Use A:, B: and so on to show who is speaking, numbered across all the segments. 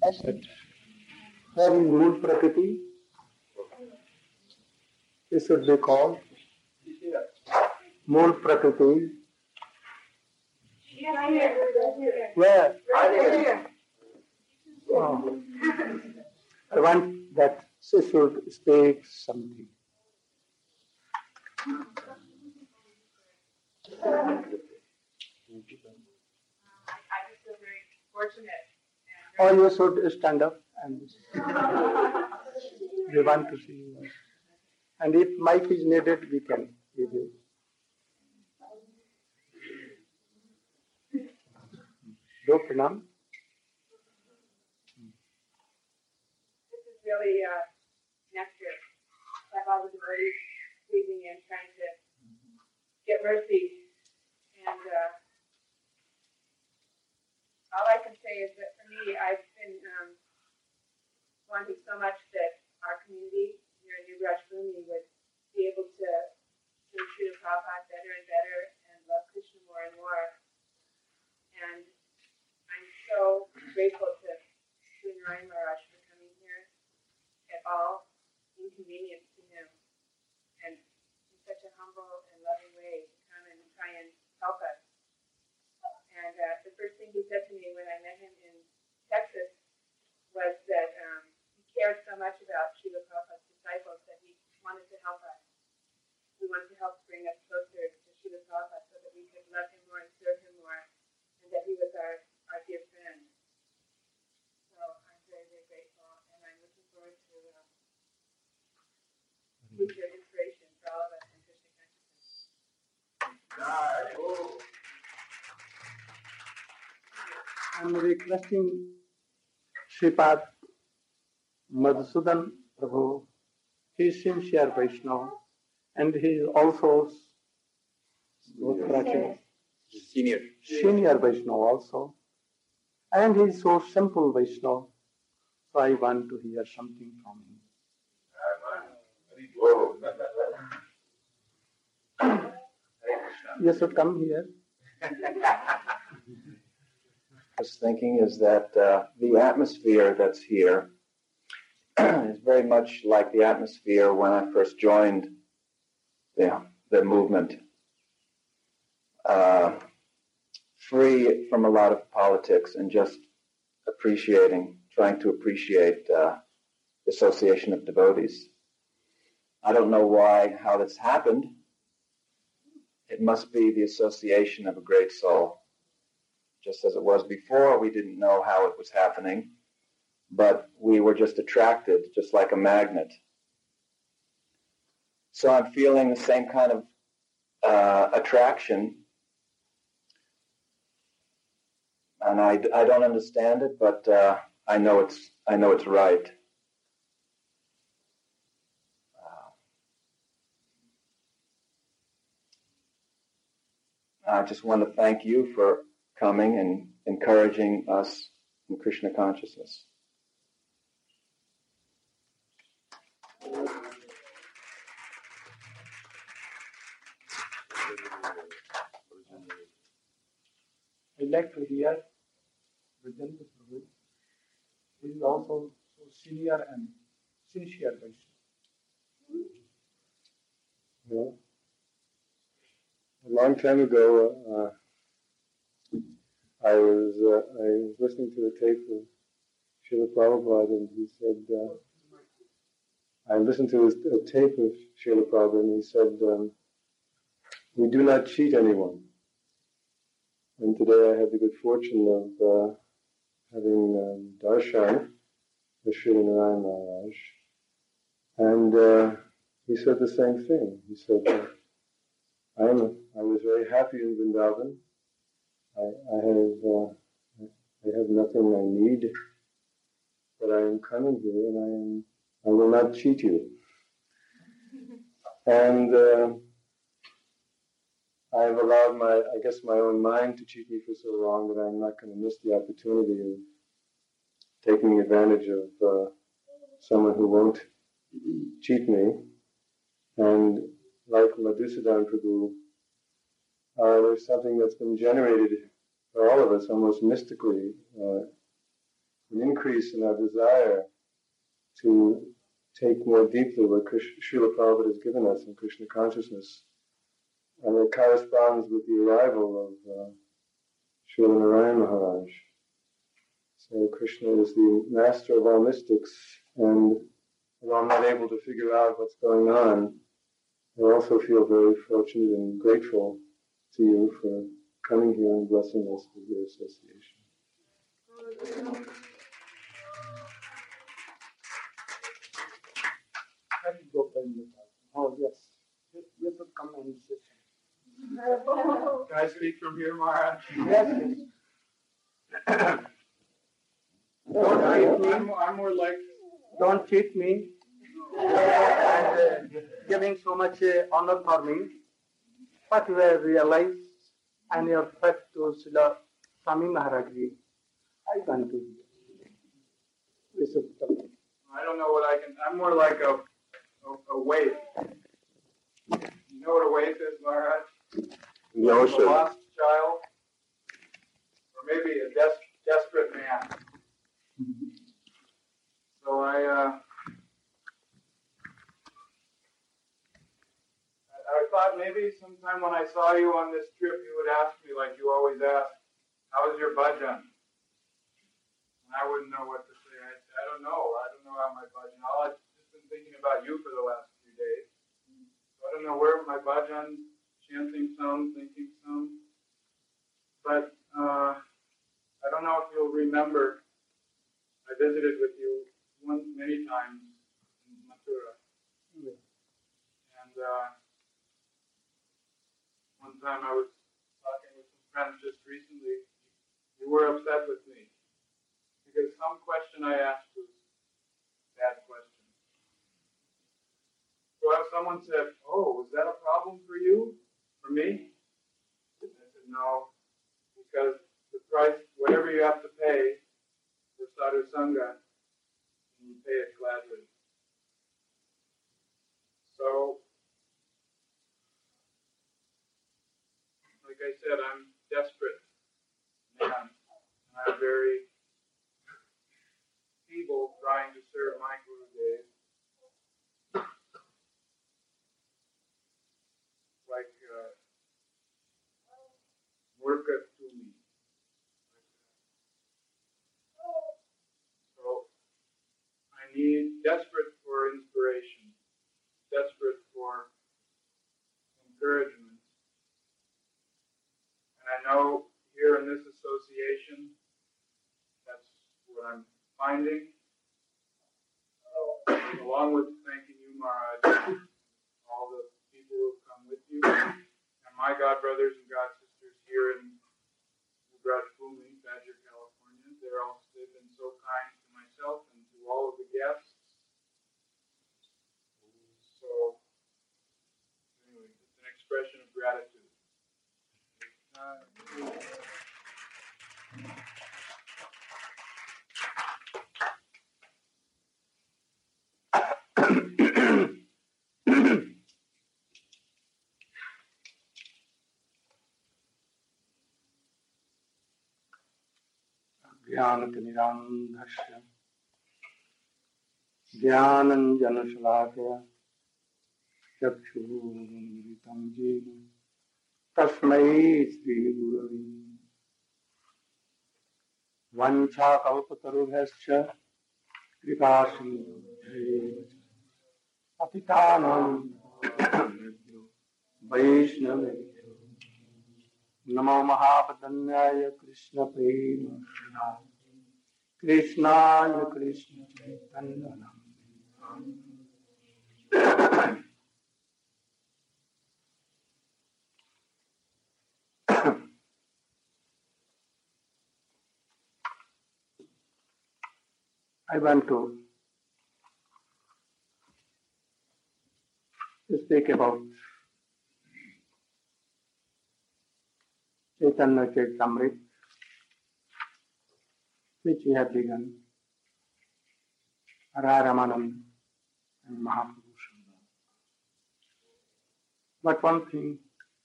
A: Having Mool Prakriti, this should be called Mool Prakriti. Where? Oh. I want that she should speak something.
B: I just feel very fortunate.
A: Or you should stand up and we want to see you. And if mic is needed, we can give you. Do pranam.
B: This is really nectar. Like all the devotees squeezing in, trying to get mercy. And all I can say is that for me, I've been wanting so much that our community here in New Rajbhumi would be able to serve Srila Prabhupada better and better and love Krishna more and more. And I'm so grateful to Sri Narayan Maharaj for coming here at all inconvenience to him and in such a humble and loving way to come and try and help us. And the first thing he said to me when I met him in Texas was that he cared so much about Srila Prabhupada's disciples that he wanted to help us. He wanted to help bring us closer to Srila Prabhupada so that we could love him more and serve him more, and that he was our dear friend. So I'm very, very grateful, and I'm looking forward to future inspiration for all of us in Krishna consciousness.
A: I'm requesting Sripad Madhusudan Prabhu. He is sincere Vaishnava and he is also senior Vaishnava also. And he is so simple Vaishnava. So I want to hear something from him. You should come here.
C: I was thinking is that the atmosphere that's here is very much like the atmosphere when I first joined the movement. Free from a lot of politics and just trying to appreciate the association of devotees. I don't know how this happened. It must be the association of a great soul. Just as it was before, we didn't know how it was happening, but we were just attracted, just like a magnet. So I'm feeling the same kind of attraction, and I don't understand it, but I know it's right. I just want to thank you for coming and encouraging us in Krishna consciousness.
A: I'd like to hear Vijayendra Prabhu. He is also so senior and sincere Vaishnava.
D: Well, a long time ago, I was listening to a tape of Srila Prabhupada, and he said, I listened to a tape of Srila Prabhupada, and he said, we do not cheat anyone. And today I had the good fortune of having darshan with Srila Narayan Maharaj, and he said the same thing. He said, I was very happy in Vrindavan. I have nothing I need, but I am coming here and I will not cheat you. And I've allowed my own mind to cheat me for so long that I'm not going to miss the opportunity of taking advantage of someone who won't cheat me. And like Madhusudan Prabhu, there's something that's been generated for all of us almost mystically an increase in our desire to take more deeply what Srila Prabhupada has given us in Krishna consciousness. And it corresponds with the arrival of Srila Narayan Maharaj. So Krishna is the master of all mystics, and although I'm not able to figure out what's going on, I also feel very fortunate and grateful to you for coming here and blessing us with your association.
A: Oh, yes. You should come and sit. Can I speak from here, Maharaj? Yes, yes. Don't cheat me. I'm more like, don't cheat me. And giving so much honor for me. But you have realized and your fact to Srila Swami Maharaj Ji. I want to. I don't know what I can. I'm more like a waif. You know what a waif is, Maharaj?
D: The ocean.
A: A lost child, or maybe a desperate man. So I thought maybe sometime when I saw you on this trip, you would ask me, like you always ask, how was your bhajan? And I wouldn't know what to say. I'd say, I don't know how my bhajan. I've just been thinking about you for the last few days. So I don't know where my bhajan, chanting some, thinking some. But I don't know if you'll remember, I visited with you many times in Mathura. Yeah. And one time I was talking with some friends just recently. You were upset with me because some question I asked was a bad question. So if someone said, "Oh, was that a problem for you? For me?" I said, "No, because the price, whatever you have to pay for sadhu sangha, you pay it gladly." So, like I said, I'm desperate man, and I'm very feeble trying to serve my Gurudev. Like worketh to me. So I need desperate for inspiration, desperate for encouragement. And I know here in this association, that's what I'm finding. So, along with thanking you, Maharaj, all the people who have come with you, and my God brothers and God sisters here in Rajbhumi, Badger, California, they've been so kind to myself and to all of the guests. So, anyway, it's an expression of gratitude. ज्ञानतिमिरान्धस्य ज्ञानञ्जनशलाकया चक्षुरुन्मिलितं येन तस्मै श्रीगुरवे वञ्चाकल्पतरुभ्यश्च कृपासिन्धुभ्यैव च पतितानां वैष्णवेभ्यो नमो महापदन्याय कृष्णप्रेम कृष्णाय Krishna Chaitanya I want to speak about Chaitanya Charitamrita, which we have begun, Ramanand and Mahaprabhu. But one thing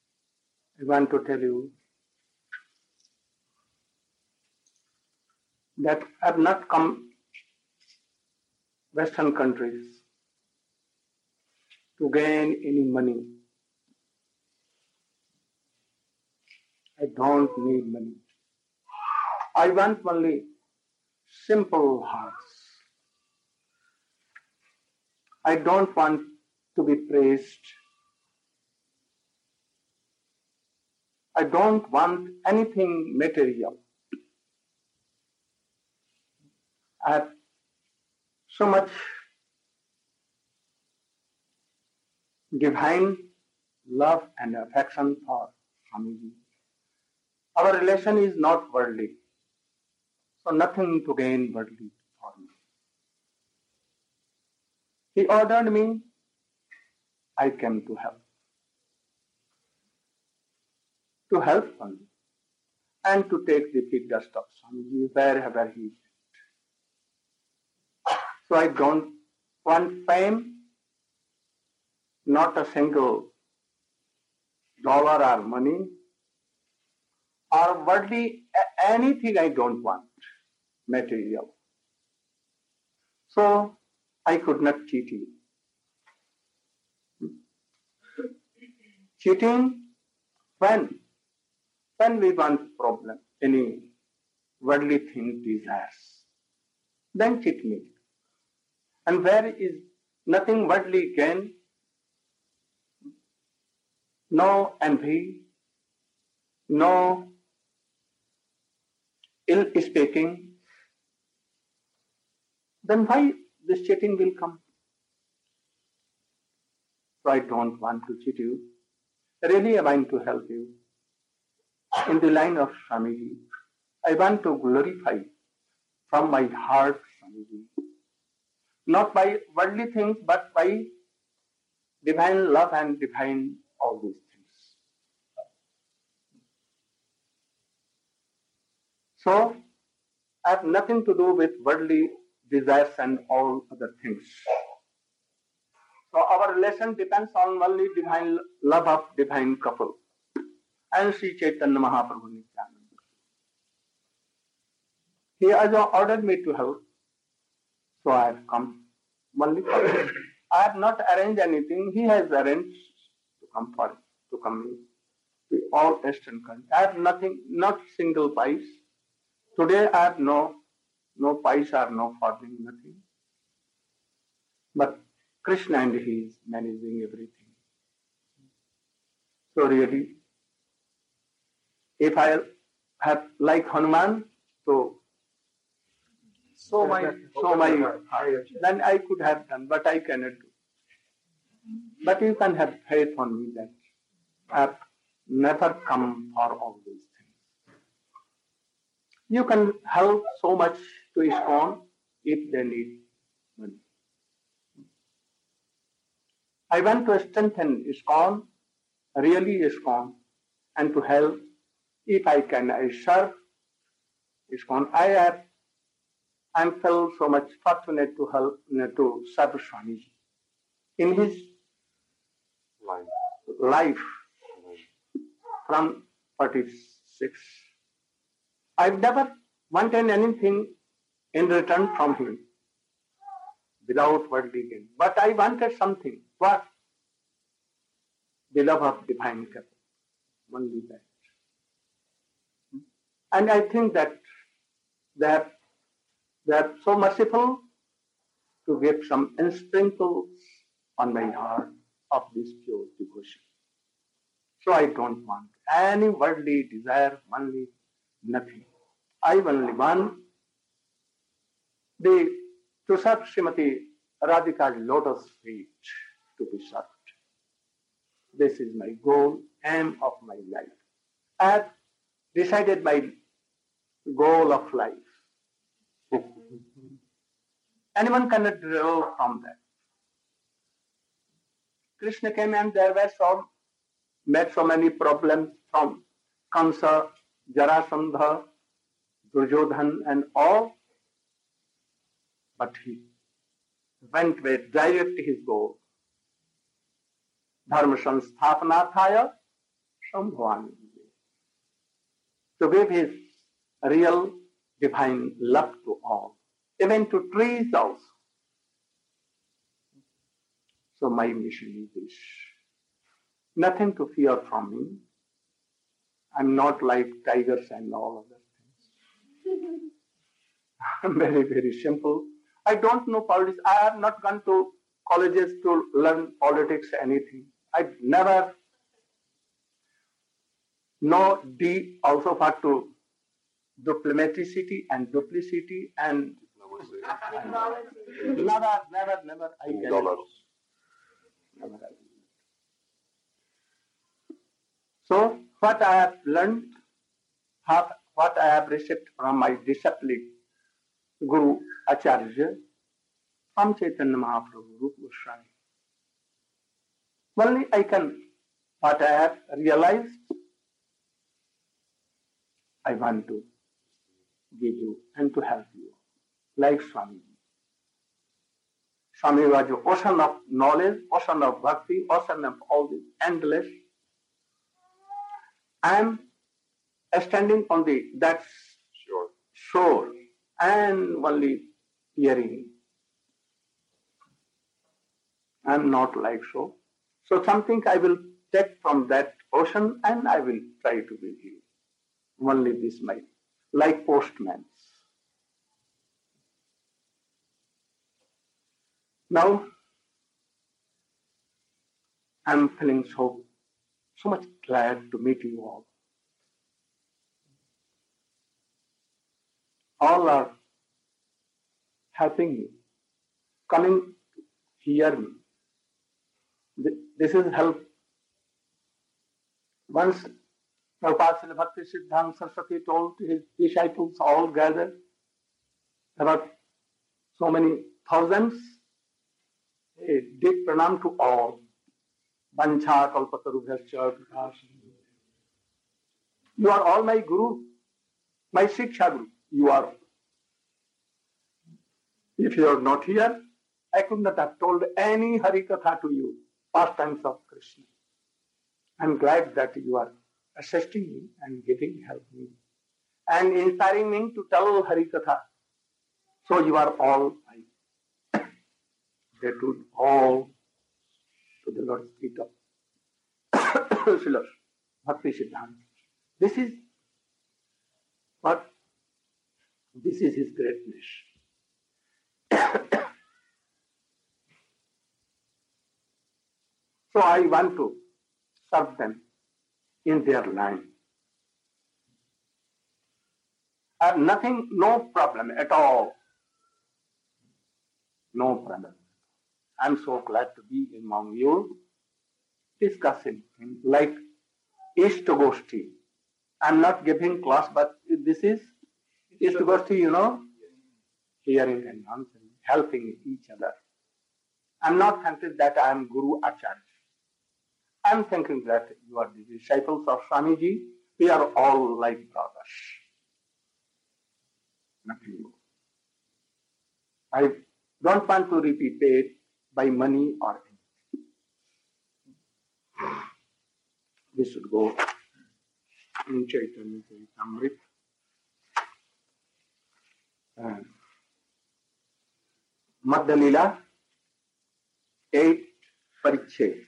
A: I want to tell you,
E: that have not come Western countries to gain any money. I don't need money. I want only simple hearts. I don't want to be praised. I don't want anything material. I have so much divine love and affection for Swamiji. Our relation is not worldly, so nothing to gain worldly for me. He ordered me, I came to help. To help only, and to take the big dust of Swamiji wherever he went. So I don't want fame, not a single dollar or money, or worldly anything I don't want, material. So I could not cheat you. Cheating when we want problem, any worldly thing desires, then cheat me. And where is nothing worldly gain, no envy, no ill speaking, then why this cheating will come? So I don't want to cheat you. Really I want to help you. In the line of Swamiji, I want to glorify from my heart Swamiji. Not by worldly things, but by divine love and divine all these things. So, I have nothing to do with worldly desires and all other things. So our relation depends on only divine love of divine couple. And Sri Chaitanya Mahaprabhu Nityananda. He has ordered me to help, so I have come only for him. I have not arranged anything. He has arranged to come to all Eastern countries. I have nothing, not single pice. Today I have no pice or no farthing, nothing. But Krishna and he is managing everything. So really, if I have like Hanuman, so my heart, then I could have done, but I cannot do. But you can have faith on me that I have never come for all these things. You can help so much to ISKCON if they need money. I want to strengthen ISKCON, really ISKCON, and to help. If I can, I serve ISKCON. I feel so much fortunate to help, to serve Swamiji. In his life from 46, I've never wanted anything in return from him without worldly gain. But I wanted something. What? The love of divine couple. Only that. And I think that they are so merciful to give some sprinkles on my heart of this pure devotion. So I don't want any worldly desire, only nothing. I only want to serve Srimati Radhika's lotus feet to be served. This is my goal, aim of my life. I have decided my goal of life. Anyone cannot derive from that. Krishna came and there were met so many problems from Kamsa, Jarasandha, Duryodhan and all. But he went with direct his goal. Dharma Samsthapanarthaya Shambhavani. To give his real divine love to all, even to trees also. So my mission is this. Nothing to fear from me. I'm not like tigers and all other things. I'm very, very simple. I don't know politics. I have not gone to colleges to learn politics, anything. I never know D also for to diplomaticity and duplicity and never I can. Never I. So what I have learned, what I have received from my discipline, Guru Acharya, from Chaitanya Mahaprabhu, Rupa Goswami. Only I can, what I have realized, I want to give you and to help you, like Swami. Swami was the ocean of knowledge, ocean of bhakti, ocean of all this endless. I am standing on that shore and only hearing. I am not like so. So something I will take from that ocean and I will try to give you. Only this might, like postman. Now, I am feeling so much glad to meet you all. All are helping me, coming to hear me. This is help. Once Prabhupada Srila Bhakti Siddhanta Saraswati told his disciples all gathered, about so many thousands, he did pranam to all. Vancha kalpatarubhyascha vikas. You are all my guru, my Shiksha Guru. You are. If you are not here, I could not have told any Harikatha to you, pastimes of Krishna. I am glad that you are assisting me and giving help me and inspiring me to tell Harikatha. So you are all right. They do all to the Lord's feet of Srila Bhakti Siddhanta. This is what? This is his greatness. So I want to serve them in their line. I have nothing, no problem at all. No problem. I'm so glad to be among you, discussing like Ishtagoshti. I'm not giving class, but this is Ishtagoshti, hearing and answering, helping each other. I'm not thinking that I am Guru Acharya. I'm thinking that you are the disciples of Swamiji. We are all like brothers. Nothing more. I don't want to be paid by money or anything. We should go in Chaitanya Charitamrita. Madhya Leela 8 Parichet.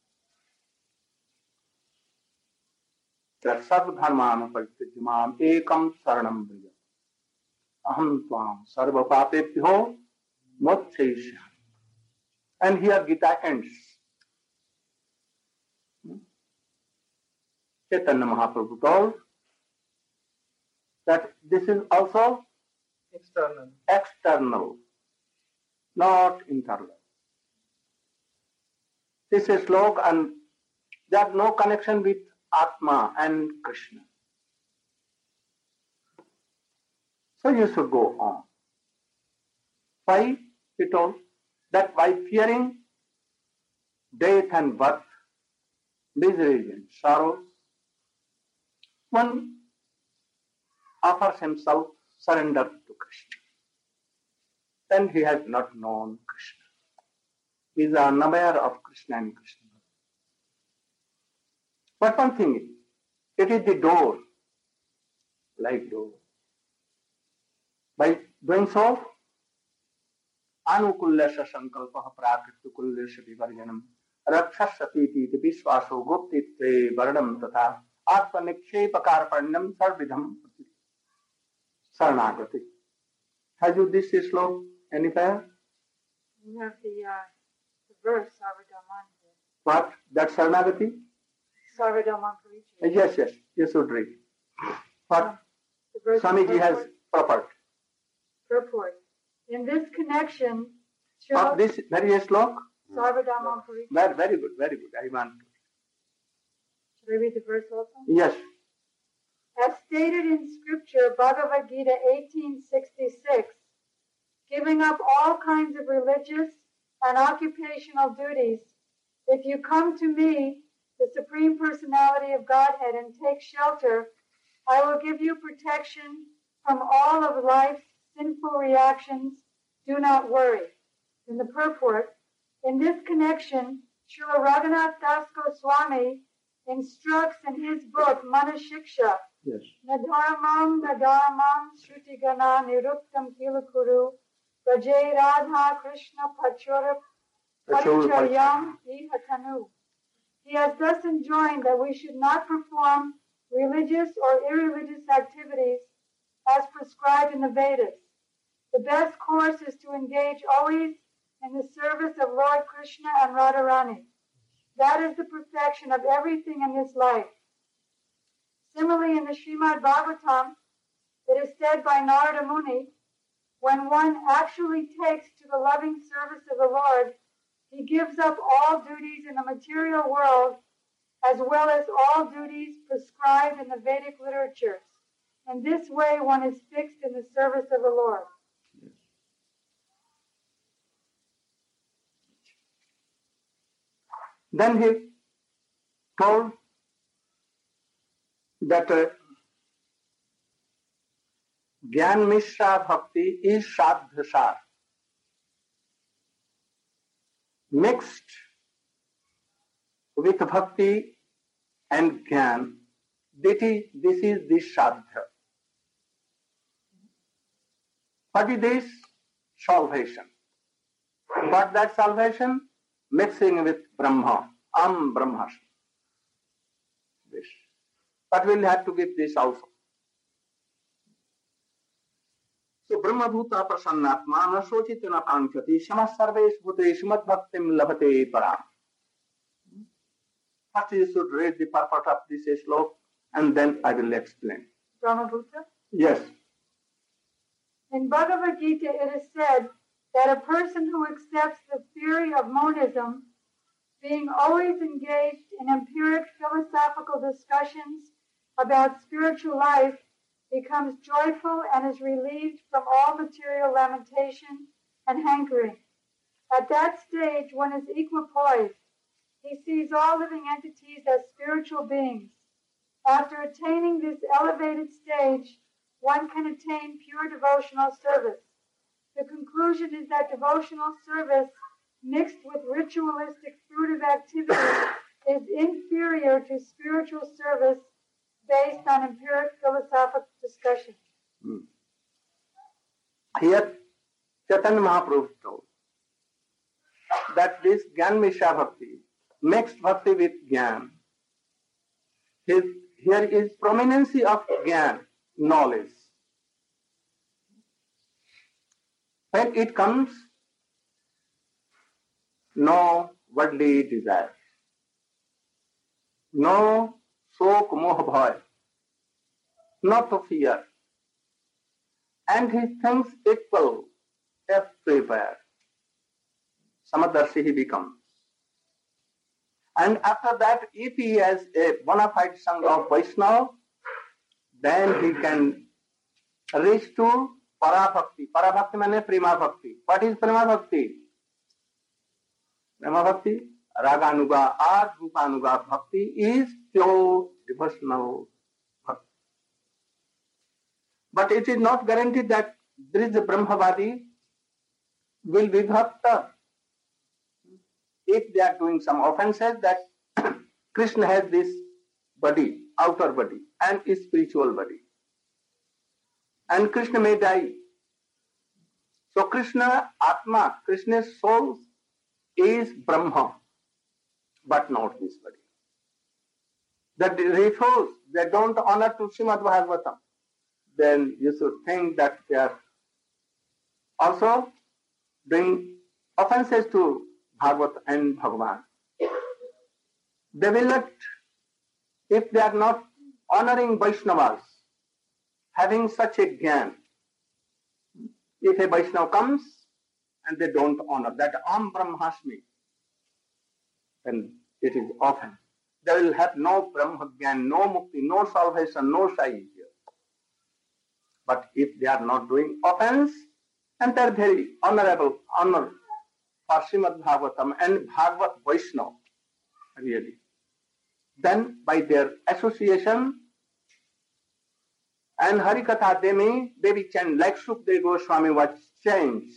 E: Sarvadharman Paritijamam Ekam Saranam Brija. Aham Tvam Sarva Papebhyo Mokshaishyami. And here Gita ends. Chaitanya Mahaprabhu told that this is also external, not internal. This is slok and there is no connection with Atma and Krishna. So you should go on. Why? He told that by fearing death and birth, misery and sorrows, one offers himself surrender to Krishna. Then he has not known Krishna. He is unaware of Krishna and Krishna. But one thing, it is the door, like door. By doing so, anukulyasya sankalpah prakritukulyasya vivarjanam rakshasati vishwaso goptitve varnam tatha atmanikshepakarpannam sarvidham saranagati. Has you this slok anywhere?
F: You have the verse, Sarvadhaman.
E: What? That Saranagati?
F: Sarvadhaman Parichaya.
E: Yes, yes, you should read. What
F: The verse
E: Swamiji has purport.
F: purport. In this connection,
E: Of this very slok?
F: Sarvadhaman Parichaya.
E: Very good, very good. I want to.
F: Should I read the verse also?
E: Yes.
F: As stated in Scripture, Bhagavad Gita 18:66, giving up all kinds of religious and occupational duties, if you come to me, the Supreme Personality of Godhead, and take shelter, I will give you protection from all of life's sinful reactions. Do not worry. In the purport, in this connection, Srila Raghunath Das Goswami instructs in his book, Manashiksha,
E: Yes.
F: Nadharmam Shrutigana Niruptam Kilakuru Rajay Radha Krishna Pachura Paricharyam Ihatanu. He has thus enjoined that we should not perform religious or irreligious activities as prescribed in the Vedas. The best course is to engage always in the service of Lord Krishna and Radharani. That is the perfection of everything in this life. Similarly, in the Srimad Bhagavatam, it is said by Narada Muni, when one actually takes to the loving service of the Lord, he gives up all duties in the material world as well as all duties prescribed in the Vedic literatures. In this way, one is fixed in the service of the Lord.
E: Then he told that Gyan Mishra Bhakti is Sadhasar. Mixed with Bhakti and Gyan, this is the Sadhya. What is this? Salvation. But that salvation mixing with Brahma, Brahmasmi. This. But we'll have to give this also. So Brahma Bhuta Prasannatma Nasocitana Kanchati Shama Sarvesh Bhutesh Mat Bhaktim Labhate Param. First you should read the purport of this slok and then I will explain.
F: Brahmabhuta?
E: Yes.
F: In Bhagavad Gita, it is said that a person who accepts the theory of monism, being always engaged in empiric philosophical discussions about spiritual life, becomes joyful and is relieved from all material lamentation and hankering. At that stage, one is equipoised. He sees all living entities as spiritual beings. After attaining this elevated stage, one can attain pure devotional service. The conclusion is that devotional service mixed with ritualistic fruitive activity is inferior to spiritual service based on empiric philosophical discussion.
E: Here, Chaitanya Mahaprabhu told that this Gyan Mishra Bhakti, mixed Bhakti with Gyan, here is prominency of Gyan, knowledge. When it comes, no worldly desire, no shok moh bhaya, not to fear, and he thinks equal everywhere. Samadarshi he becomes. And after that, if he has a bona fide Sangha of Vaishnava, then he can reach to Parabhakti. Parabhakti means Prema Bhakti. What is Prema Bhakti? Prema Bhakti, Raganuga or Rupanuga Bhakti is pure devotional Bhakti. But it is not guaranteed that there is a Brahmavadi will be Bhakta. If they are doing some offenses, that Krishna has this body, outer body, and spiritual body. And Krishna may die So Krishna, Atma, Krishna's soul is Brahma, but not this body. That they refuse, they don't honor to Srimad Bhagavatam, then you should think that they are also doing offenses to Bhagavat and Bhagavan. They will not, if they are not honoring Vaishnavas, having such a jnana, if a Vaishnava comes and they don't honor that Am Brahmasmi, then it is offense. They will have no Brahma Jnana, no Mukti, no salvation, no Sai here. But if they are not doing offense, and they are very honorable, honor for Srimad Bhagavatam and Bhagavat Vaishnava, really, then by their association and Harikatha they be changed, like Sukadeva Goswami was changed.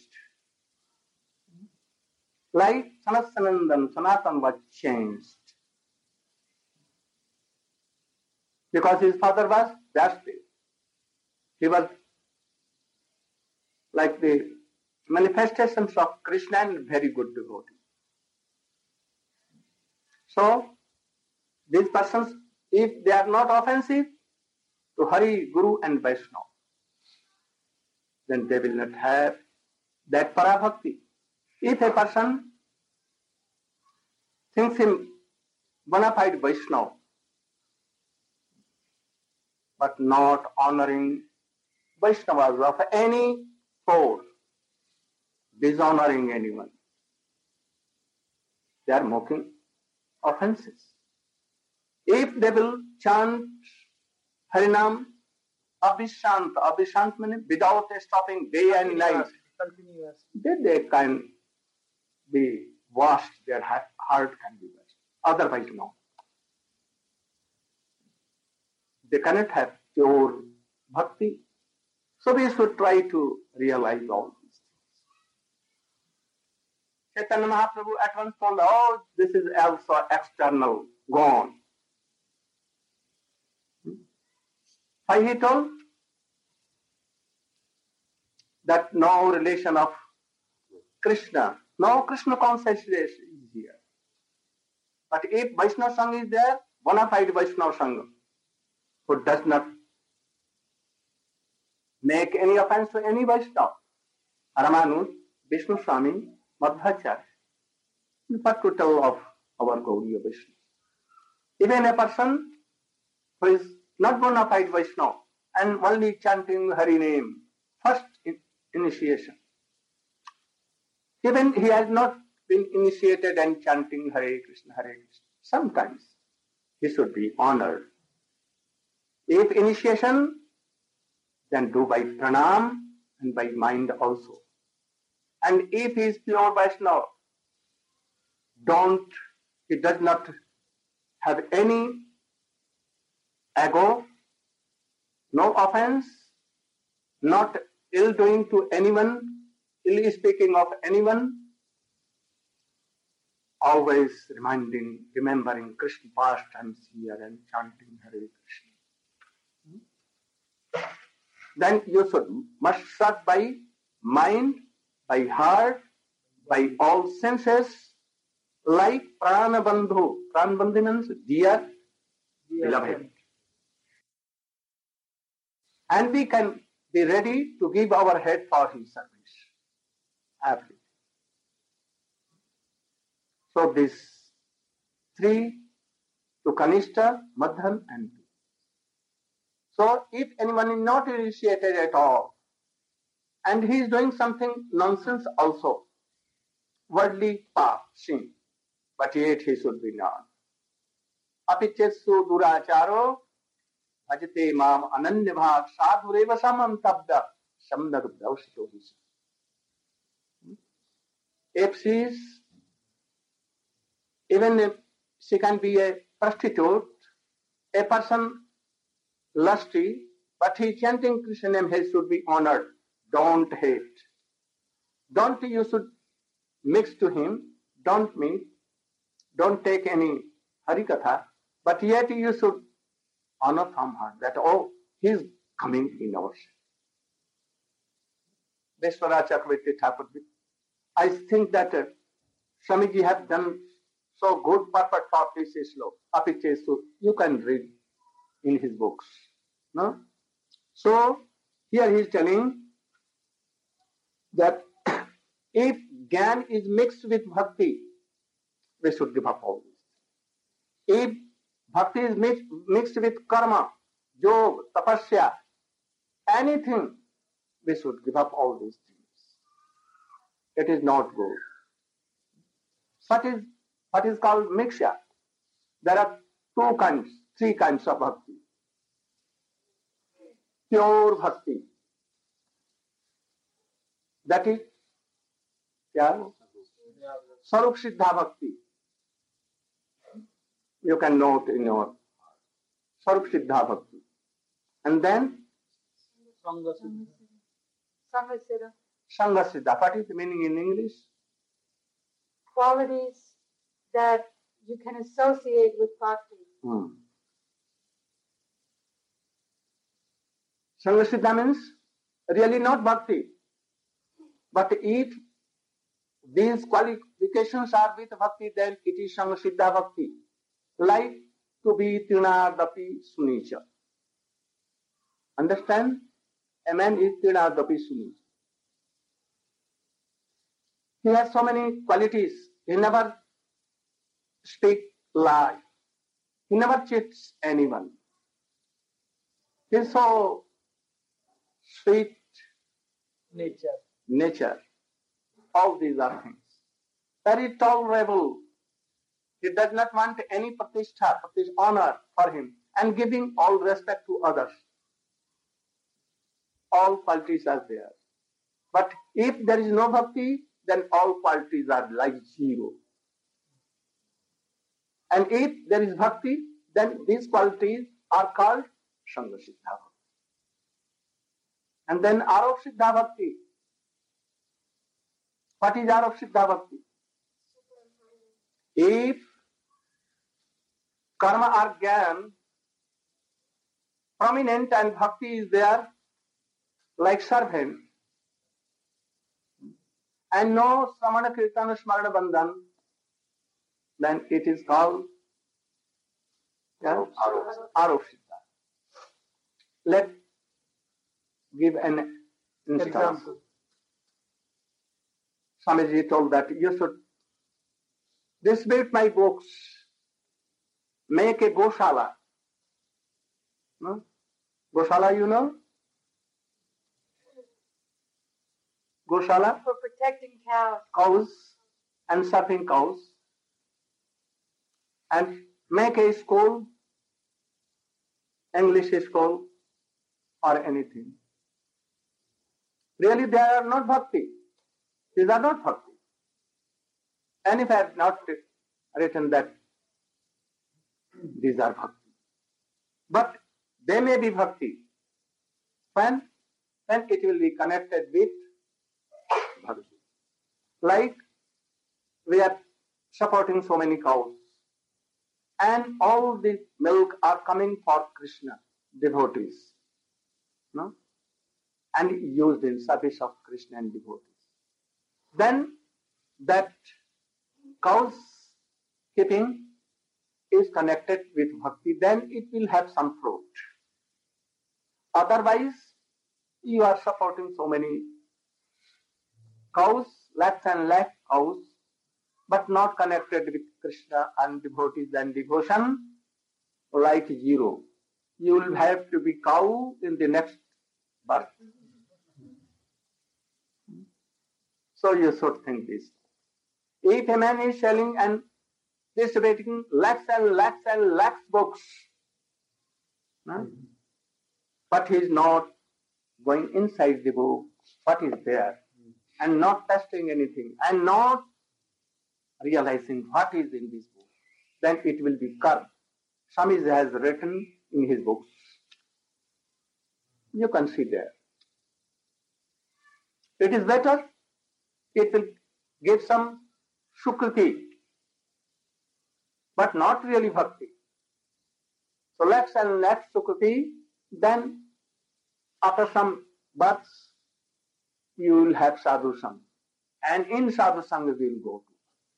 E: Like Sanatan was changed. Because his father was Vyasdev. He was like the manifestations of Krishna and very good devotee. So, these persons, if they are not offensive to Hari, Guru and Vaishnava, then they will not have that parabhakti. If a person thinks him bona fide Vaishnava, but not honoring Vaishnavas of any sort, dishonoring anyone, they are making offenses. If they will chant Harinam Abhishant means without stopping day and night, then they can be washed, their heart can be washed. Otherwise, no. They cannot have pure bhakti. So we should try to realize all these things. Chaitanya Mahaprabhu at once told, oh, this is also external, gone. Why he told? That no relation of Krishna, no Krishna consciousness is here. But if Vaishnava Sangha is there, bona fide Vaishnava Sangha, who does not make any offense to any Vaishnava, Ramanuj, Vishnu Swami, Madhvacharya, but to tell of our Gauriya Vaishnava. Even a person who is not bona fide Vaishnava and only chanting Hari name, first initiation. Even he has not been initiated and chanting Hare Krishna, Hare Krishna. Sometimes he should be honored. If initiation, then do by pranam and by mind also. And if he is pure Vaishnava, he does not have any ego, no offense, not ill doing to anyone, ill speaking of anyone, always remembering Krishna pastimes here and chanting Hare Krishna. Then you must serve by mind, by heart, by all senses, like Pranabandhu. Pranabandhu means dear, beloved. And we can be ready to give our head for his service. Everything. So these three, to Kanishta, Madhan and me. So if anyone is not initiated at all, and he is doing something nonsense also, worldly path, sin, but yet he should be known. Apichetsu duracharo bhajate mam ananyabhag sadhureva samam tabda samnagdavsito hisa. If she is, even if she can be a prostitute, a person lusty, but he chanting Krishna name, he should be honored. Don't hate. Don't you should mix to him, don't meet, don't take any Harikatha, but yet you should honor from her that, oh, he is coming in our shape. Vishwanath Chakravarti Thakur. I think that Swamiji have done so good purport for this slope. Apichesu, you can read in his books. No? So here he is telling that if Gyan is mixed with Bhakti, we should give up all this. If Bhakti is mixed with Karma, Yoga, Tapasya, anything, we should give up all these things. It is not good. What is called mixture. There are three kinds of bhakti. Pure bhakti. That is Sarup Siddha Bhakti. You can note in your Sarup Siddha Bhakti. And then
F: Sangha Siddha.
E: Sangha Siddha. What is the meaning in English?
F: Qualities that you can associate with bhakti.
E: Sangha Siddha means really not bhakti. But if these qualifications are with bhakti, then it is Sangha Siddha Bhakti. Like to be Trinadapi Sunicha. Understand? A man is Trinadapi Sunicha. He has so many qualities. He never speaks lie. He never cheats anyone. He is so sweet nature. All these are things. Very tolerable. He does not want any pratishtha, honor for him, and giving all respect to others. All qualities are there. But if there is no bhakti, then all qualities are like zero. And if there is bhakti, then these qualities are called Sangha Siddha Bhakti. And then Arop Siddha Bhakti. What is Arop Siddha Bhakti? If karma or gyan prominent and bhakti is there, like servant, and no Sramana Kirtana Smarana Bandhan, then it is called Arop Siddha. Let's give an instance. Swamiji told that you should distribute my books, make a Goshala. No? Goshala, you know? Goshala?
F: For protecting cows.
E: Cows and serving cows. And make a school, English school, or anything. Really, they are not bhakti. These are not bhakti. And if I have not written that these are bhakti. But they may be bhakti. When it will be connected with bhakti. Like we are supporting so many cows. And all the milk are coming for Krishna, devotees. No? And used in service of Krishna and devotees. Then that cows keeping is connected with bhakti, then it will have some fruit. Otherwise, you are supporting so many cows, lakhs and lakhs cows, but not connected with Krishna and devotees and devotion, like zero. You will have to be cow in the next birth. So you should think this. If a man is selling and distributing lakhs and lakhs and lakhs books, no? But he is not going inside the book, what is there, and not testing anything, and not realizing what is in this book, then it will be karma. Swamiji has written in his books. You can see there. It is better. It will give some sukriti, but not really bhakti. So lakhs and lakhs sukriti, then after some births, you will have sadhu sangha. And in sadhu sangha we will go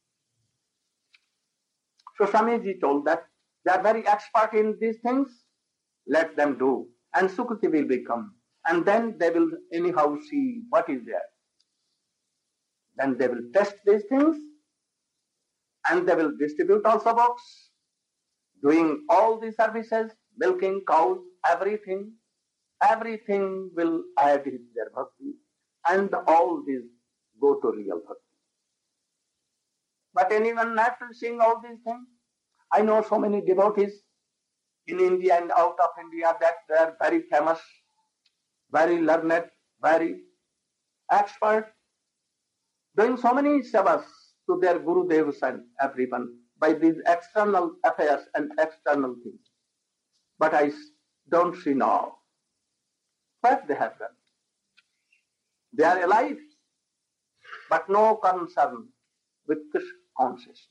E: to. So Swamiji told that they are very expert in these things, let them do. And Sukruti will become. And then they will anyhow see what is there. Then they will test these things and they will distribute also books, doing all the services, milking cows, everything. Everything will add in their bhakti and all these go to real bhakti. But anyone after seeing all these things, I know so many devotees in India and out of India that they are very famous, very learned, very expert, doing so many sevas to their Gurudevas and everyone by these external affairs and external things. But I don't see now what they have done. They are alive, but no concern with Krishna consciousness.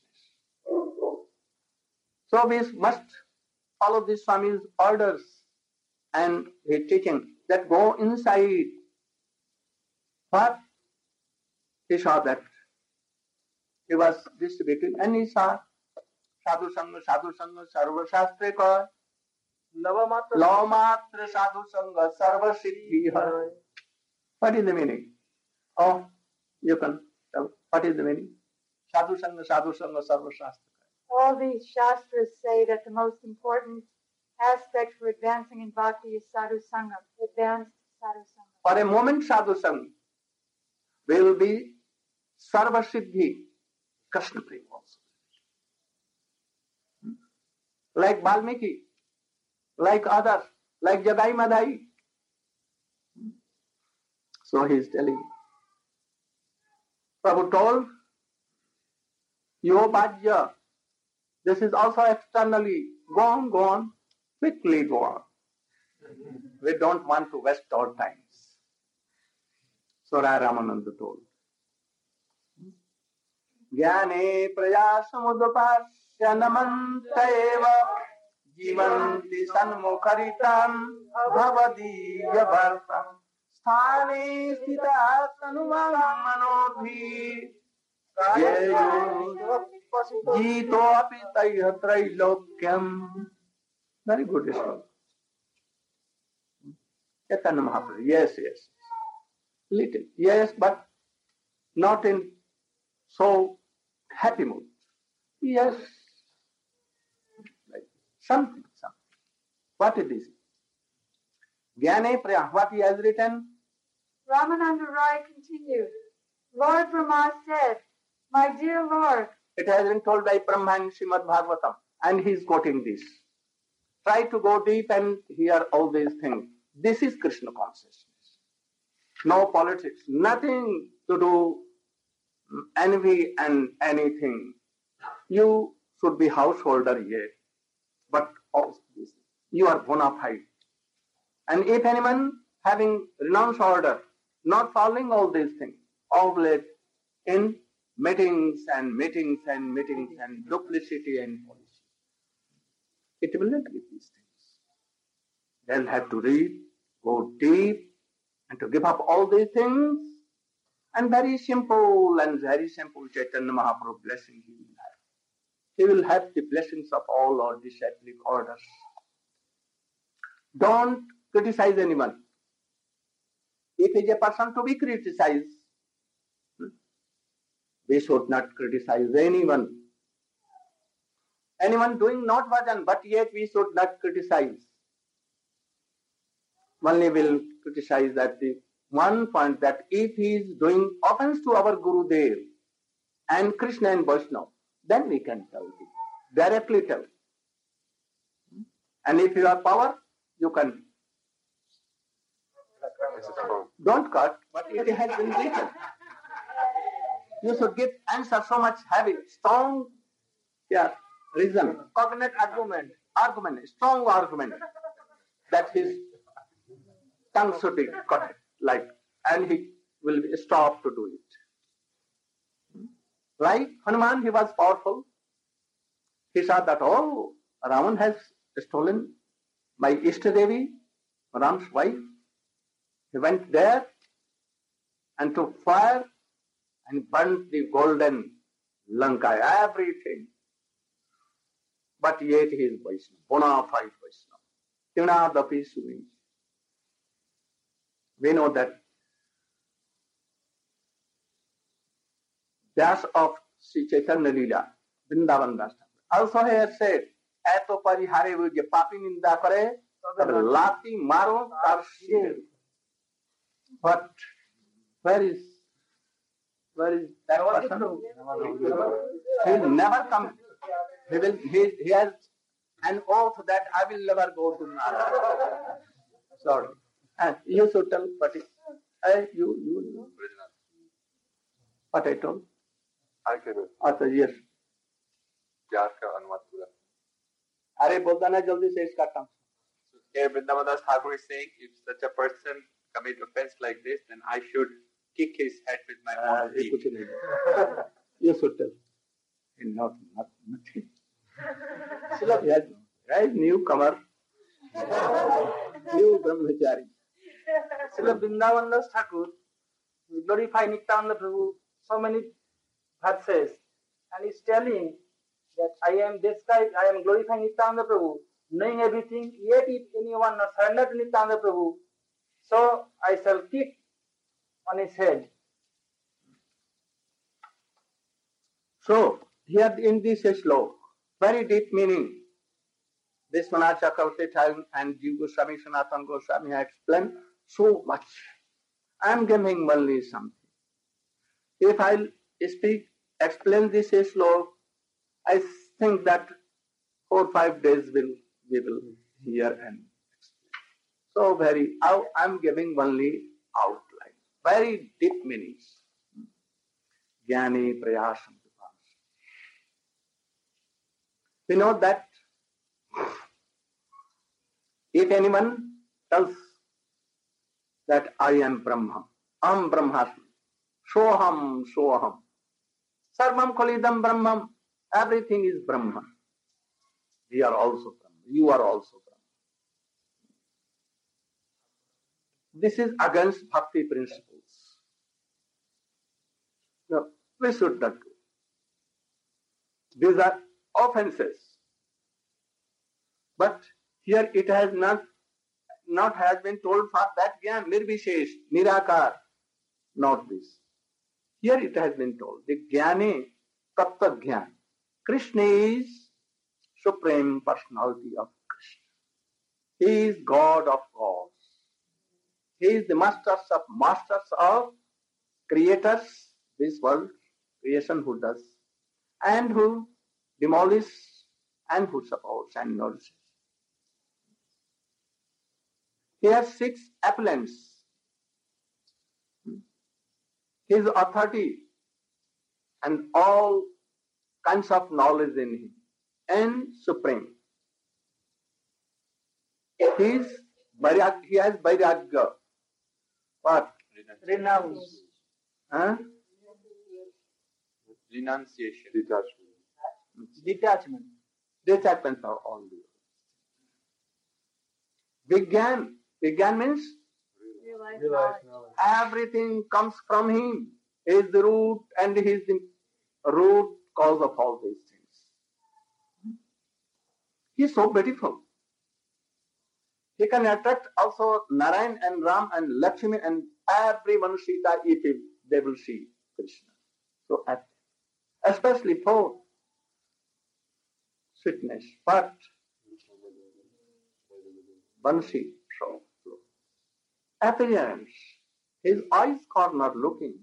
E: So we must follow this Swami's orders and his teaching that go inside. What? He saw that he was distributing and he saw sadhu sangha, sarva shastre ka lavamatra sadhu sangha, sarva siddhi hai. What is the meaning? Oh, you can tell. What is the meaning? Sadhu sangha, sarva shastra.
F: All these shastras say that the most important aspect for advancing in bhakti is sadhu sangha, advanced sadhu sangha.
E: For a moment, sadhu sangha will be sarva siddhi, Krishna prema also. Like Valmiki, like others, like Jagai Madai. So he is telling. Prabhu told, Yo Bhajya, this is also externally. Go on, quickly go on. We don't want to waste our times. So Rai Ramananda told. Jnane praya samudapasya namanta eva jivanti sanmukharitam bhavadiya bhartam sthane sthita tanumam manodhi jito api tayatrai lokyam. Very good slogan. Chaitanya Mahaprabhu. Yes. Little. Yes, but not in so happy mood. Yes. Like something. What is this? Jnane Praya. What he has written?
F: Ramananda Rai continued. Lord Brahma said, my dear Lord.
E: It has been told by Brahma in Srimad Bhagavatam. And he is quoting this. Try to go deep and hear all these things. This is Krishna consciousness. No politics. Nothing to do envy and anything. You should be householder yet. But also this. You are bona fide. And if anyone having renounced order, not following all these things, all late in meetings and duplicity and policy, it will not give these things. They'll have to read, go deep, and to give up all these things. And very simple Chaitanya Mahaprabhu blessing he will have. He will have the blessings of all our disciplic orders. Don't criticize anyone. If he is a person to be criticized, we should not criticize anyone. Anyone doing not bhajan, but yet we should not criticize. Only will criticize that the one point that if he is doing offense to our Gurudev and Krishna and Vaishnava, then we can tell him. Directly tell. And if you have power, you can. Don't cut, but it has been written. You should give answer so much heavy, strong, reason, cognate argument, strong argument, that his tongue should be cut like, and he will stop to do it. Like Hanuman, he was powerful. He saw that, Ravan has stolen my Ishtadevi, Ram's wife. He went there and took fire and burnt the golden Lanka, everything. But yet he is Vaishnava, bona fide Vaishnava. Tinadapi Sumi. We know that Vyas of Sri Chaitanya Leela, Vrindavan Das also here said, Eto parihare vu je papi ninda kare, tab lati maro tar shir. But where is that person? He will never come. He has an oath that I will never go to Nara. Sorry. And you should tell, but you. What I told?
D: I can.
E: अच्छा yes.
D: प्यार का अनुवाद पूरा.
E: अरे बोलता ना जल्दी से इसका काम.
G: Here Vrindavan Das Thakur is saying, if such a person commit offense like this, then I should kick his head with my own
E: ये
G: teeth.
E: कुछ नहीं. You should tell. Nothing. Right, newcomer, new brahmachari. Srila Vrindavan Das Thakur glorify Nityananda Prabhu so many verses, and is telling that I am described, I am glorifying Nityananda Prabhu, knowing everything, yet if anyone not surrender to Nityananda Prabhu, so I shall kick on his head. So, here in this sloka, very deep meaning, Vishwanath Chakravarti and Jiva Goswami, Sanatana Goswami have explained so much. I am giving only something. If I explain this sloka, I think that 4 or 5 days we will hear and explain. So I am giving only outline, very deep meanings. Jnani prayasam. We know that if anyone tells that I am Brahma, Am Brahmasmi, Soham, Sarvam Khalidam Brahmam, everything is Brahma. We are also Brahma. You are also Brahma. This is against bhakti principles. No, we should not do. These are offenses. But here it has not has been told for that jnana, nirvishesh, nirakar, not this. Here it has been told, the jnani, tattva jnana. Krishna is Supreme Personality of Krishna. He is God of gods. He is the masters of creators, this world, creation who does, and who demolishes, and who supports and nourishes. He has 6 appellants. His authority and all kinds of knowledge in him, and supreme. He has vairagya. What? Renounce. Huh?
G: Renunciation.
E: Detachment. Detachment are all the Vigyan. Vigyan means
F: Realize
E: everything comes from him. He is the root, and he is the root cause of all these things. He is so beautiful. He can attract also Narayan and Ram and Lakshmi and everyone Sita if they will see Krishna. So especially for sweetness, but Bansi, so appearance, his eyes corner looking,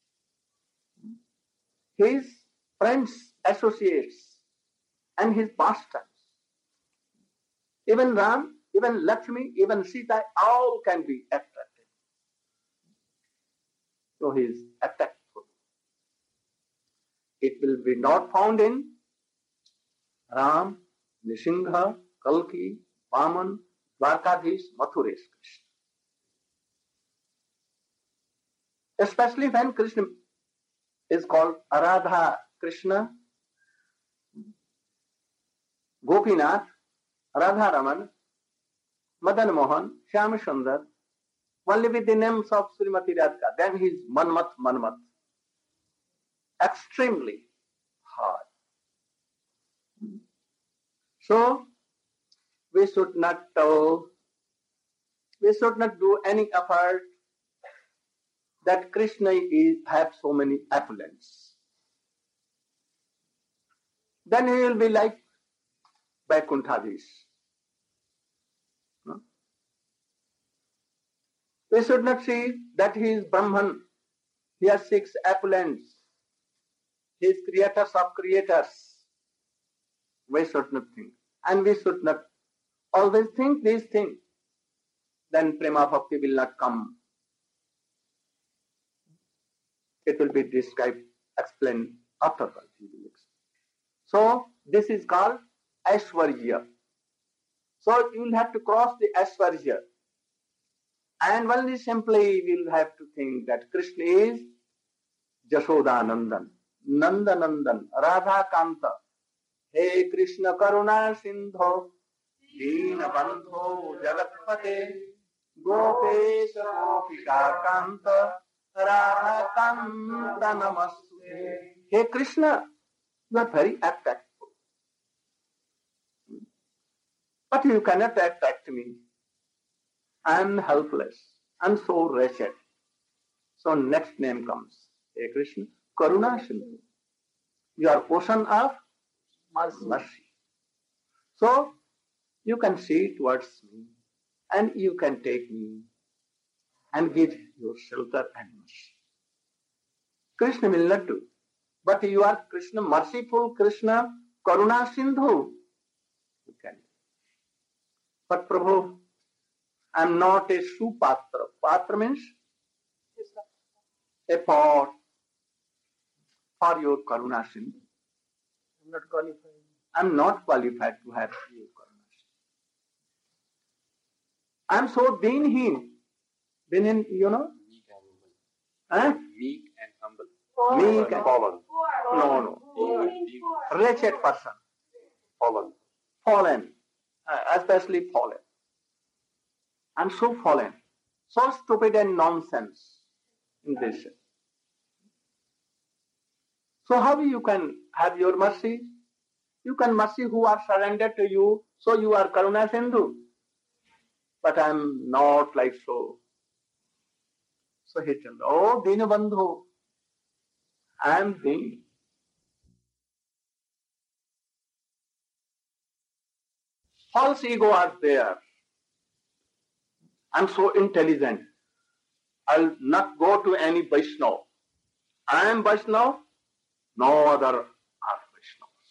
E: his friends, associates, and his pastimes. Even Ram, even Lakshmi, even Sita, all can be attracted. So he is attractful. It will be not found in Ram, Nisingha, Kalki, Vaman, Dwarkadhish, Mathuresh Krishna. Especially when Krishna is called Radha Krishna, Gopinath, Radha Raman, Madan Mohan, Shyam Sundar, only with the names of Srimati Radhika. Then he is Manmat, Manmat. Extremely hard. So, we should not do any effort that Krishna have so many opulence. Then he will be like Vaikunthavis. No? We should not see that he is Brahman. He has 6 opulence. He is creators of creators. We should not think. And we should not always think these things. Then Prema Bhakti will not come. It will be described, explained afterwards. So, this is called Aishwarya. So, you will have to cross the Aishwarya. And only simply we will have to think that Krishna is Jashodanandan, Nandanandan, Radha Kanta. He Krishna Karuna Sindho, Dina Bandho Jagatpate, Gopesha Gopika Kanta, Radha Kanta Namaste. Hey Krishna, you are very attractive. But you cannot attract me. I am helpless. I am so wretched. So next name comes. Hey Krishna, Karuna Sindhu. You are ocean of mercy. So you can see towards me and you can take me and give your shelter and mercy. Krishna will not do. But you are Krishna, merciful Krishna, Karuna Sindhu. You can. But Prabhu, I am not a Supatra. Patra means a pot for your Karuna Sindhu.
D: I'm not qualified.
E: I am not qualified to have your Karuna Sindhu. I am so dinheen. Dinheen, you know?
G: Meek and humble.
E: Meek and fallen. No. Wretched person. Fallen. Especially fallen. I'm so fallen. So stupid and nonsense in this. So how you can have your mercy? You can mercy who are surrendered to you. So you are Karuna Sindhu. But I'm not like so. So he told, oh, Dinabandhu, I am Din. False ego are there. I'm so intelligent. I'll not go to any Vaishnava. I am Vaishnava, no other are Vaishnavas.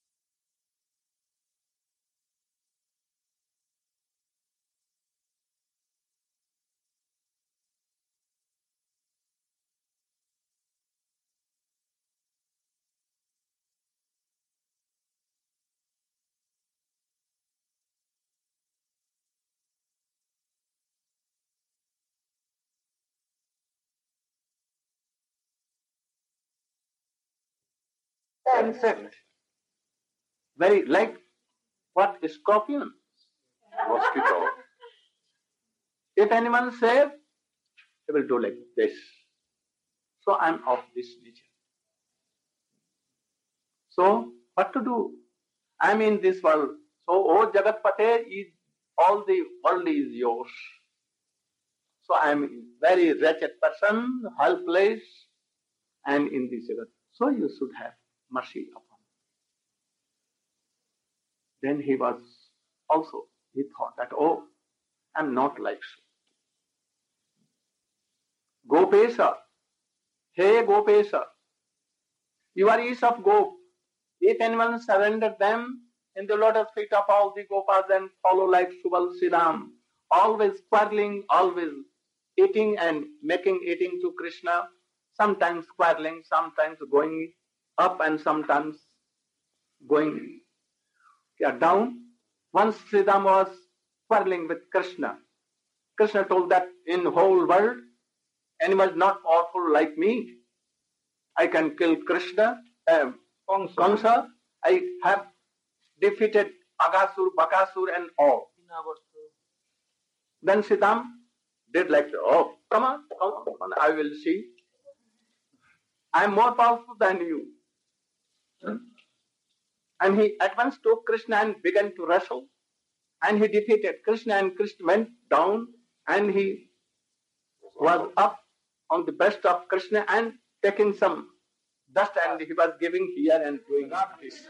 E: Insect. Very like what? Scorpion. Mosquito. If anyone says, he will do like this. So I am of this nature. So what to do? I am in this world. So, oh Jagatpate, all the world is yours. So I am a very wretched person, helpless, and in this Jagat. So you should have mercy upon me. Then he thought that, oh, I am not like so. Gopesha, hey Gopesha, you are ease of Gop. If anyone surrender them in the lotus feet of all the Gopas and follow like Subal Siddham, always quarreling, always eating and making eating to Krishna, sometimes quarreling, sometimes going up and sometimes going down. Once Sridham was quarreling with Krishna. Krishna told that in the whole world, animals not powerful like me. I can kill Krishna, Kamsa. I have defeated Aghasur, Bakasur and all. Then Sridham did like, oh, come on, I will see. I am more powerful than you. And he at once took Krishna and began to wrestle. And he defeated Krishna, and Krishna went down, and he was up on the breast of Krishna and taking some dust, and he was giving here and doing this.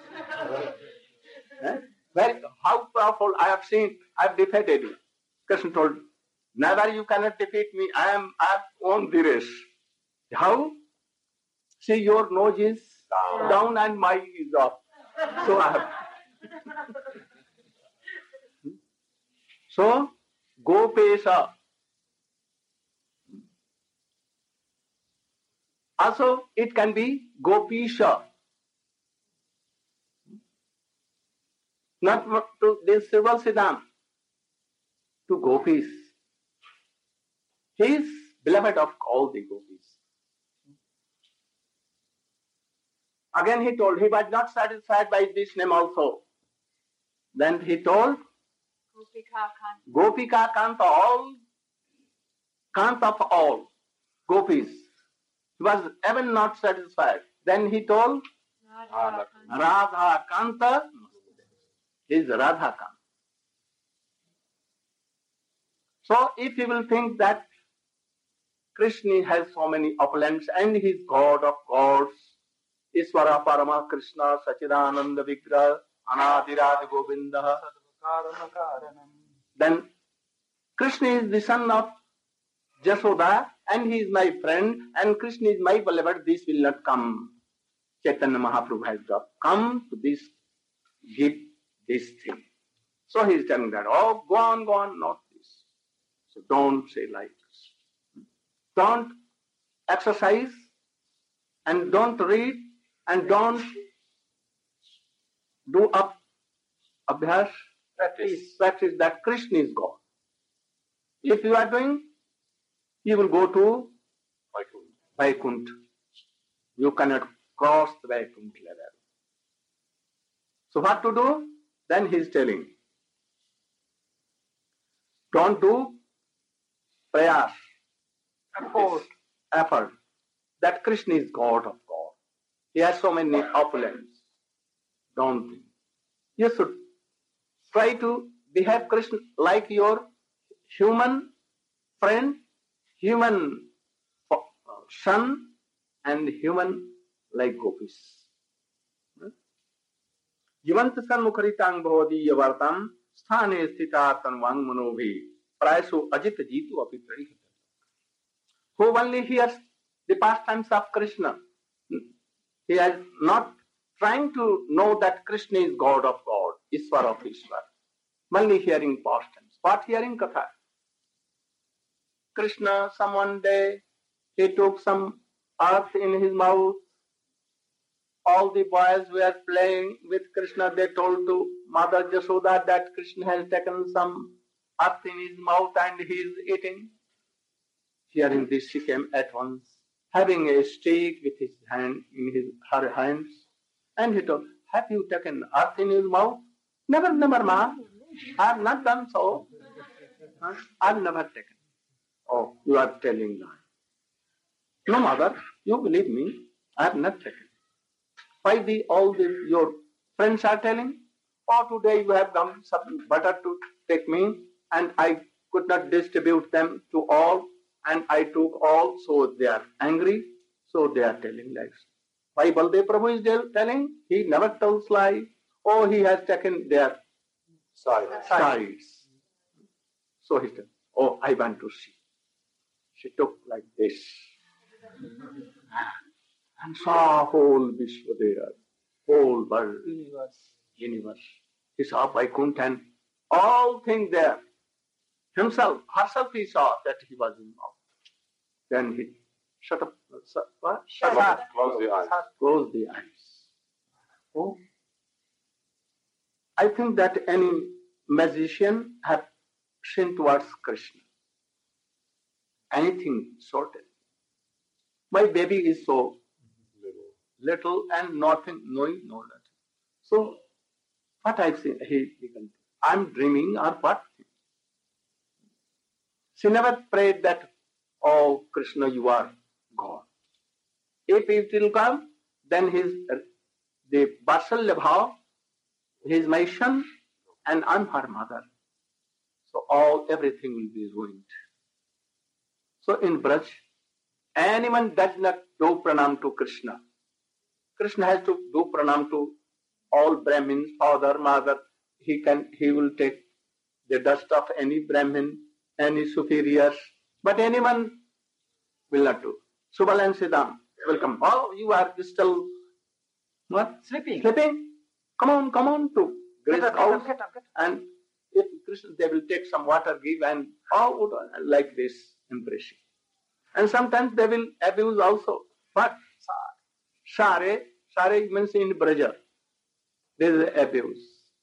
E: Very, how powerful I have seen, I have defeated you. Krishna told, never, you cannot defeat me, I have won the race. How? See, your nose is down and mine is up. So I have. So, Gopesha. Also, it can be Gopisha. Not to this Sival Siddham, to Gopis. He is beloved of all the Gopis. Again he told, he was not satisfied by this name also. Then he told, Gopika Kanta, all, Kanta of all, Gopis. He was even not satisfied. Then he told, Radha Kanta is Radha Kanta. So if you will think that Krishna has so many opulence and he is God of gods, Iswara Parama Krishna Sachidananda Vigraha Anadiradi Govinda, then Krishna is the son of Jasoda and he is my friend and Krishna is my beloved, this will not come. Chaitanya Mahaprabhu has come to this, give this thing. So he is telling that, oh, go on, not this. So don't say like this. Don't exercise and don't read and don't do abhyas, practice that Krishna is God. If you are doing, you will go to Vaikuntha. You cannot cross the Vaikuntha level. So what to do? Then he is telling, don't do prayas, effort, that Krishna is God of God. He has so many opulence. Don't think. You should try to behave Krishna like your human friend, human son, and human like gopis. Jivanta sanmukharitang bhavadi yavartam sthane sthitatan vang manobhi prayaso ajit jitu apitrari. Who only hears the pastimes of Krishna, he is not trying to know that Krishna is God of God, Iswar of Iswar. Only hearing pastimes. What hearing katha? Krishna, some one day, he took some earth in his mouth. All the boys were playing with Krishna. They told to Mother Jasoda that Krishna has taken some earth in his mouth and he is eating. Hearing this, she came at once, having a stick with his hand in her hands, and he told, have you taken earth in his mouth? Never, ma. I have not done so. I have never taken. Oh, you are telling lie. No, mother, you believe me. I have not taken. Why your friends are telling? Oh, today you have come some butter to take me, and I could not distribute them to all, and I took all, so they are angry, so they are telling lies. Why Baldev Prabhu is telling? He never tells lie. Oh, he has taken their sides. So he said, oh, I want to see. She took like this and saw whole Vishwa there, whole world, universe. He saw Vaikuntha and all things there. Herself he saw that he was involved. Then he close the eyes. Oh, I think that any magician have sinned towards Krishna. Anything sorted. My baby is so little and nothing, knowing no nothing. So, what I say, I'm dreaming or what? She never prayed that, oh Krishna, you are God. If it will come, then the Vatsalya Bhav, his my son, and I'm her mother. So everything will be ruined. So in Braj, anyone does not do pranam to Krishna. Krishna has to do pranam to all Brahmins, father, mother. He will take the dust of any Brahmin, any superiors, but anyone will not do. Subal and Siddham, welcome. Oh, you are still what? Sleeping. Come on to great house. Get up. And if Krishna, they will take some water, give, and like this impression. And sometimes they will abuse also. But Share means in Braja. There is abuse.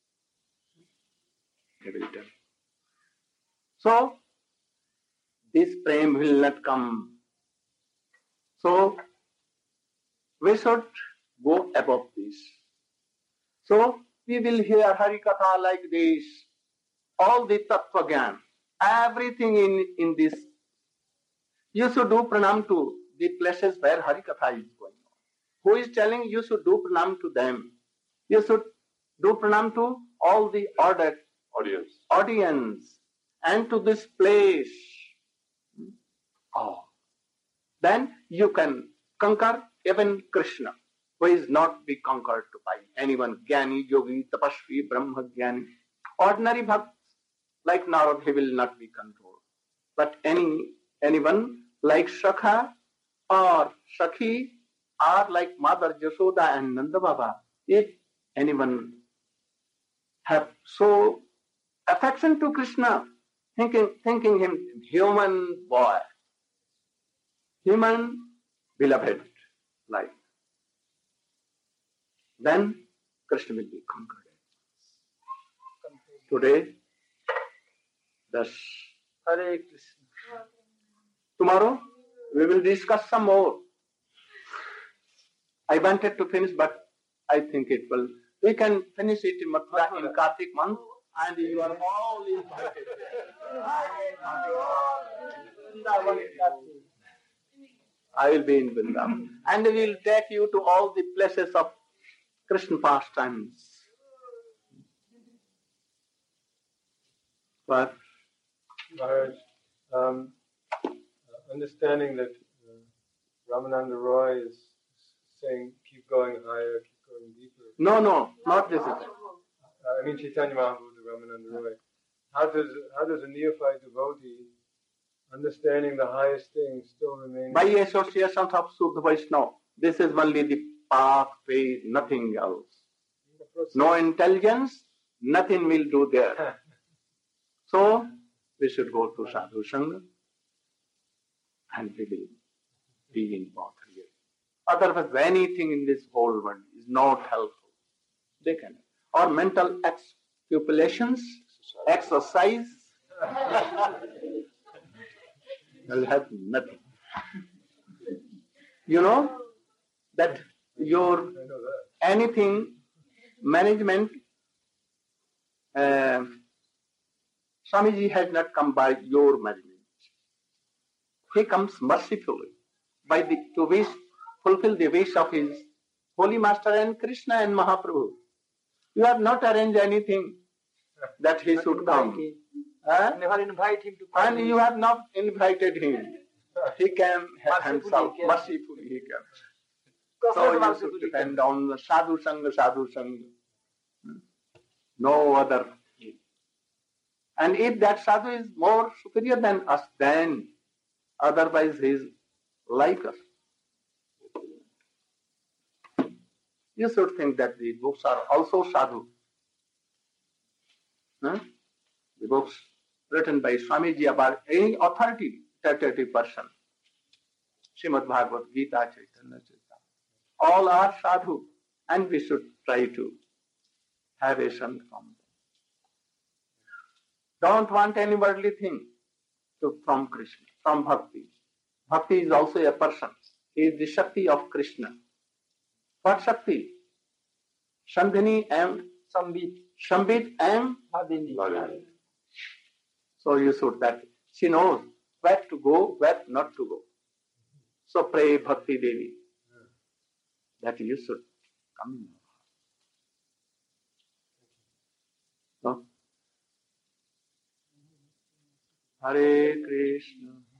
E: So, this prem will not come. So, we should go above this. So, we will hear Harikatha like this. All the Tattva Gyan, everything in this. You should do pranam to the places where Harikatha is going on. Who is telling you should do pranam to them? You should do pranam to all the audience and to this place. Then you can conquer even Krishna, who is not be conquered by anyone. Jnani, yogi, tapasvi, brahma jnani. Ordinary bhakt like Narad, he will not be controlled. But anyone like Shakha or Shakhi or like Mother Jashoda and Nanda Baba, if anyone have so affection to Krishna, thinking him human boy, human beloved life, then Krishna will be conquered. Today, thus Hare Krishna. Tomorrow, we will discuss some more. I wanted to finish, but I think we can finish it in Mathura in Kartik month, and you are all invited. I will be in Vrindavan, and we will take you to all the places of Krishna pastimes. But
D: Maharaj, understanding that Ramananda Roy is saying, keep going higher, keep going deeper.
E: No, not this.
D: I mean Chaitanya Mahaprabhu to Ramananda Roy. How does a neophyte devotee, understanding the highest thing, still remain?
E: By association of Suddha Vaishnava, this is only the pathway, nothing else. No intelligence, nothing will do there. So, we should go to Sadhu Sangha and we will be in both here. Otherwise, anything in this whole world is not helpful. They can. Or mental extrapolations, exercise, will help nothing. You know that your anything management, Swamiji has not come by your management. He comes mercifully to fulfill the wish of his Holy Master and Krishna and Mahaprabhu. You have not arranged anything that he should come.
H: Never invite him to come.
E: And you have not invited him. He came himself. Mercifully he came. So you should depend on the Sadhu Sangha. No other. And if that sadhu is more superior than us, then otherwise he is like us. You should think that the books are also sadhu. The books written by Swamiji about any authoritative person. Srimad Bhagavad Gita, Chaitanya Chaitanya. All are sadhu, and we should try to have a son from them. Don't want any worldly thing from Krishna, from Bhakti. Bhakti is also a person. He is the Shakti of Krishna. What Shakti? Sandhini and Sambit and Bhavini. So you should that She knows where to go, where not to go. So pray Bhakti Devi that you should come in. No? Hare Krishna.